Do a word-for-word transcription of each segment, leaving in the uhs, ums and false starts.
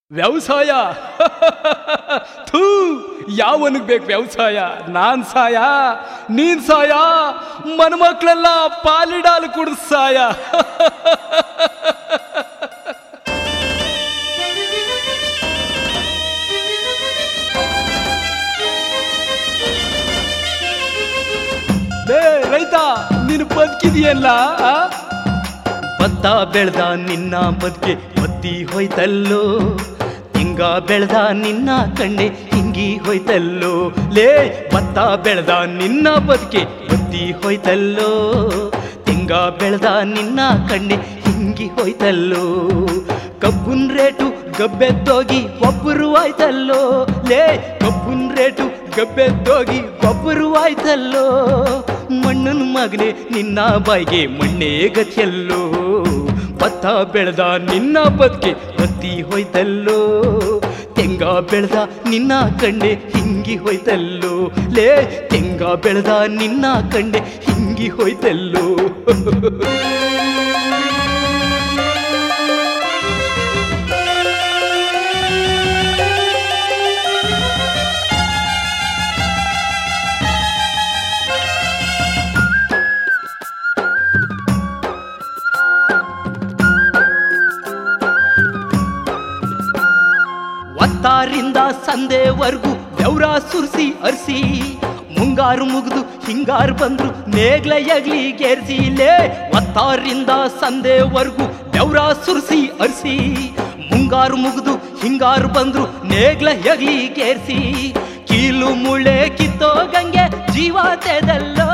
ವ್ಯವಸಾಯ ಥೂ ಯಾವನಿಗೆ ಬೇಕು ವ್ಯವಸಾಯ? ನಾನ್ ಸಾಯ, ನೀನ್ ಸಾಯ, ಮನ್ಮಕ್ಳೆಲ್ಲ ಪಾಲಿಡಾಲು ಕುಡಿದು ಸಾಯ. ರೈತ, ನೀನು ಬದುಕಿದೆಯಲ್ಲ, ಭತ್ತ ಬೆಳೆದ ನಿನ್ನ ಬದುಕೆ ಬತ್ತಿ ಹೋಯ್ತಲ್ಲೋ, ಹಿಂಗ ಬೆಳೆದ ನಿನ್ನ ಕಣ್ಣೆ ಹಿಂಗಿ ಹೋಯ್ತಲ್ಲೋ. ಲೇ ಭತ್ತ ಬೆಳೆದ ನಿನ್ನ ಬದುಕೆ ಬತ್ತಿ ಹೋಯ್ತಲ್ಲೋ, ಹಿಂಗ ಬೆಳೆದ ನಿನ್ನ ಕಣ್ಣೆ ಹಿಂಗಿ ಹೋಯ್ತಲ್ಲೋ. ಕಬ್ಬುನ್ ರೇಟು ಗಬ್ಬೆದ್ದೋಗಿ ಒಬ್ಬರು ಆಯ್ತಲ್ಲೋ. ಲೇ ಕಬ್ಬುನ್ ರೇಟು ಗಬ್ಬೆದ್ದೋಗಿ ಒಬ್ಬರು ಆಯ್ತಲ್ಲೋ. ಮಣ್ಣನ ಮಗನೆ ನಿನ್ನ ಬಾಯಿಗೆ ಮಣ್ಣೇ ಗತಿಯಲ್ಲೋ. ಭತ್ತ ಬೆಳೆದ ನಿನ್ನ ಬದುಕೆ ಬತ್ತಿ ಹೋಯ್ತಲ್ಲೋ, ತೆಂಗ ಬೆಳೆದ ನಿನ್ನ ಕಣ್ಣೆ ಹಿಂಗಿ ಹೋಯ್ತಲ್ಲೋ. ಲೇ ತೆಂಗ ಬೆಳೆದ ನಿನ್ನ ಕಣ್ಣೆ ಹಿಂಗಿ ಹೋಯ್ತಲ್ಲೋ. ಒತ್ತಾರಿಂದ ಸಂದೆವರೆಗೂ ಬೆವ್ರ ಸುರಿಸಿ ಅರ್ಸಿ, ಮುಂಗಾರು ಮುಗಿದು ಹಿಂಗಾರು ಬಂದ್ರು ನೇಗ್ಲ ಎಗ್ಲಿಗೇರ್ಸಿ. ಲೇ ಒತ್ತಾರಿಂದ ಸಂದೆವರೆಗೂ ಬೆವ್ರ ಸುರಿಸಿ ಅರ್ಸಿ, ಮುಂಗಾರು ಮುಗಿದು ಹಿಂಗಾರು ಬಂದ್ರು ನೇಗ್ಲ ಎಗ್ಲಿಗೇರ್ಸಿ. ಕೀಲು ಮುಳೆ ಕಿತ್ತೋಗಂಗೆ ಜೀವ ತೆದಲ್ಲೋ.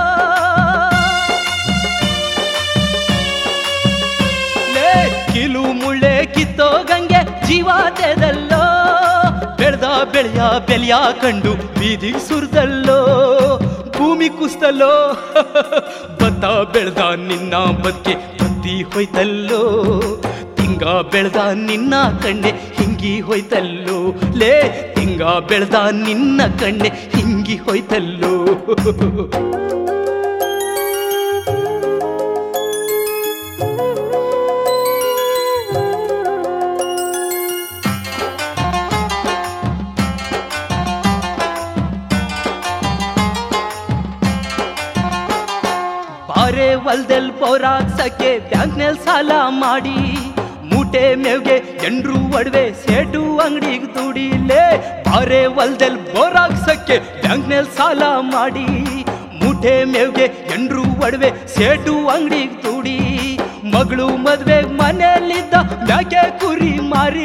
ಲೇ ಕೀಲು ಮುಳೆ ಕಿತ್ತೋಗಂಗೆ ಜೀವ ತೆದಲ್ಲೋ. ಬೆಳೆದ ಬೆಳೆಯ ಬೆಲೆಯ ಕಂಡು ಬೀದಿ ಸುರಿದಲ್ಲೋ, ಭೂಮಿ ಕುಸ್ತಲ್ಲೋ. ಭತ್ತ ಬೆಳೆದ ನಿನ್ನ ಬದುಕೆ ಬತ್ತಿ ಹೋಯ್ತಲ್ಲೋ, ತಿಂಗ ಬೆಳೆದ ನಿನ್ನ ಕಣ್ಣೆ ಹಿಂಗಿ ಹೋಯ್ತಲ್ಲೋ. ಲೇ ತಿಂಗ ಬೆಳೆದ ನಿನ್ನ ಕಣ್ಣೆ ಹಿಂಗಿ ಹೋಯ್ತಲ್ಲೋ. ಬಾರೆ ಹೊಲ್ದೆಲ್ ಬೋರಾಕ್ಸಕ್ಕೆ ಬ್ಯಾಂಕ್ನಲ್ಲಿ ಸಾಲ ಮಾಡಿ, ಮೂಟೆ ಮೇವ್ಗೆ ಎಂಡ್ರು ಒಡವೆ ಸೇಟು ಅಂಗಡಿಗೆ ದುಡಿಲೇ. ಬಾರೆ ಹೊಲ್ದೆಲ್ ಬೋರಾಕ್ಸಕ್ಕೆ ಬ್ಯಾಂಕ್ನಲ್ಲಿ ಸಾಲ ಮಾಡಿ, ಮೂಟೆ ಮೇವ್ಗೆ ಎಂಡ್ರು ಒಡವೆ ಸೇಟು ಅಂಗಡಿಗೆ ದುಡಿ. ಮಗಳು ಮದ್ವೆ ಮನೆಯಲ್ಲಿದ್ದ ಮ್ಯಾಕೆ ಕುರಿ ಮಾರಿ,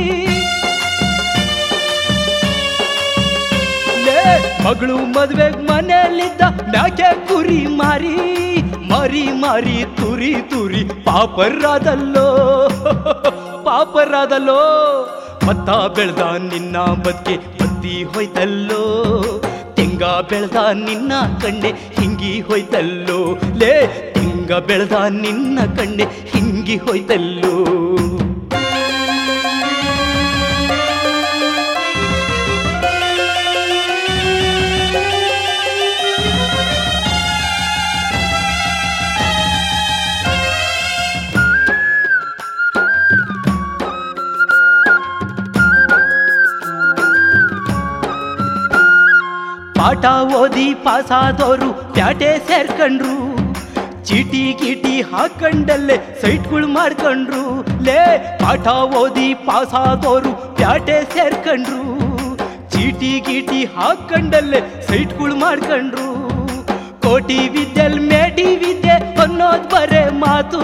ಮಗಳು ಮದ್ವೆ ಮನೆಯಲ್ಲಿದ್ದ ಮ್ಯಾಕೆ ಕುರಿ ಮಾರಿ. ಮಾರಿ ಮಾರಿ ತುರಿ ತುರಿ ಪಾಪರಾದಲ್ಲೋ, ಪಾಪರಾದಲ್ಲೋ. ಭತ್ತ ಬೆಳೆದ ನಿನ್ನ ಬದುಕೆ ಬತ್ತಿ ಹೋಯ್ತಲ್ಲೋ, ತೆಂಗ ಬೆಳೆದ ನಿನ್ನ ಕಣ್ಣೆ ಹಿಂಗಿ ಹೋಯ್ತಲ್ಲೋ. ಲೇ ತೆಂಗ ಬೆಳೆದ ನಿನ್ನ ಕಣ್ಣೆ ಹಿಂಗಿ ಹೋಯ್ತಲ್ಲೋ. ಪಾಠ ಓದಿ ಪಾಸಾದವರು ಪ್ಯಾಟೆ ಸೇರ್ಕೊಂಡ್ರು, ಚೀಟಿ ಗೀಟಿ ಹಾಕೊಂಡಲ್ಲೇ ಸೈಟ್ಗಳು ಮಾಡ್ಕೊಂಡ್ರು. ಲೇ ಪಾಠ ಓದಿ ಪಾಸಾದವರು ಪ್ಯಾಟೆ ಸೇರ್ಕೊಂಡ್ರು, ಚೀಟಿ ಗೀಟಿ ಹಾಕೊಂಡಲ್ಲೇ ಸೈಟ್ಗಳು ಮಾಡ್ಕೊಂಡ್ರು. ಕೋಟಿ ವಿದ್ಯೆಲ್ ಮೇಟಿ ವಿದ್ಯೆ ಅನ್ನೋದ್ ಬರೇ ಮಾತು.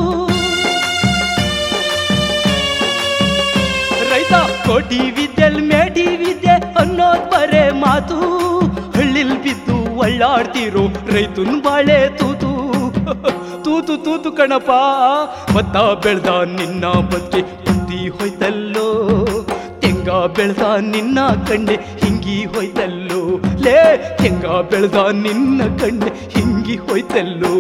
ರೈತ ಕೋಟಿ ವಿದ್ಯೆಲ್ ಮೇಟಿ ವಿದ್ಯೆ ಅನ್ನೋದ್ ಬರೇ ಮಾತು. ಹಳ್ಳಿಲ್ ಬಿದ್ದು ಒಳ್ಳಾಡ್ತಿರೋ ರೈತನ್ ಬಾಳೆ ತೂತು ತೂತು ತೂತು ಕಣಪ್ಪ. ಭತ್ತ ಬೆಳೆದ ನಿನ್ನ ಬದುಕೆ ಬತ್ತಿ ಹೋಯ್ತಲ್ಲೋ, ತೆಂಗ ಬೆಳೆದ ನಿನ್ನ ಕಣ್ಣೆ ಹಿಂಗಿ ಹೋಯ್ತಲ್ಲೋ. ಲೇ ತೆಂಗ ಬೆಳೆದ ನಿನ್ನ ಕಣ್ಣೆ ಹಿಂಗಿ ಹೋಯ್ತಲ್ಲೋ.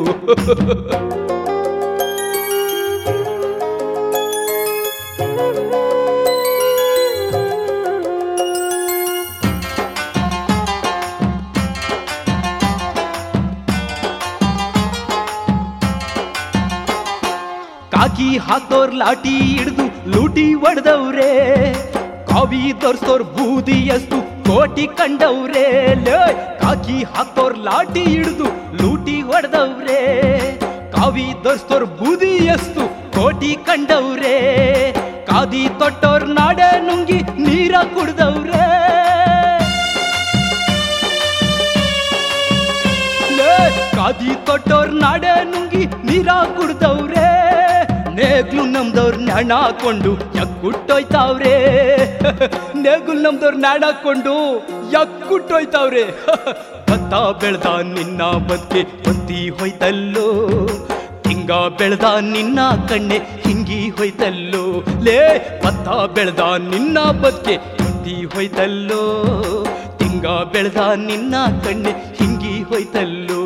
ಕಾಕಿ ಹಾಕೋರ್ ಲಾಟಿ ಹಿಡ್ದು ಲೂಟಿ ಹೊಡೆದವ್ರೆ ಕಾವಿ ತೋರ್ಸೋರ್ ಬೂದಿ ಎಷ್ಟು ಕೋಟಿ ಕಂಡವ್ರೆ ಲೇ ಕಾಕಿ ಹಾಕೋರ್ ಲಾಟಿ ಹಿಡಿದು ಲೂಟಿ ಹೊಡೆದವ್ರೆ ಕಾವಿ ತೋರ್ಸೋರ್ ಬೂದಿ ಎಷ್ಟು ಕೋಟಿ ಕಂಡವ್ರೆ ಕಾದಿ ತೊಟ್ಟೋರ್ ನಾಡೆ ನುಂಗಿ ನೀರ ಕುಡ್ದವ್ರೆ ಕಾದಿ ತೊಟ್ಟೋರ್ ನಾಡೆ ನುಂಗಿ ನೀರ ಕುಡ್ದವ್ರೆ ನೇಗ್ಲು ನಮ್ದವ್ರ ನಾಡಾಕೊಂಡು ಯಕ್ಕುಟ್ಟೋಯ್ತಾವ್ರೆ ನೇಗ್ಲು ನಮ್ದವ್ರ ನಾಡಾಕೊಂಡು ಯಕ್ಕುಟ್ಟೋಯ್ತಾವ್ರೆ ಭತ್ತ ಬೆಳ್ದ ನಿನ್ನ ಬದುಕೆ ಹೊತ್ತಿ ಹೋಯ್ತಲ್ಲೋ ಹಿಂಗ ಬೆಳ್ದ ನಿನ್ನ ಕಣ್ಣೆ ಹಿಂಗಿ ಹೋಯ್ತಲ್ಲೋ ಲೇ ಭತ್ತ ಬೆಳ್ದ ನಿನ್ನ ಬದುಕೆ ಹೊತ್ತಿ ಹೋಯ್ತಲ್ಲೋ ಹಿಂಗ ಬೆಳ್ದ ನಿನ್ನ ಕಣ್ಣೆ ಹಿಂಗಿ ಹೋಯ್ತಲ್ಲೋ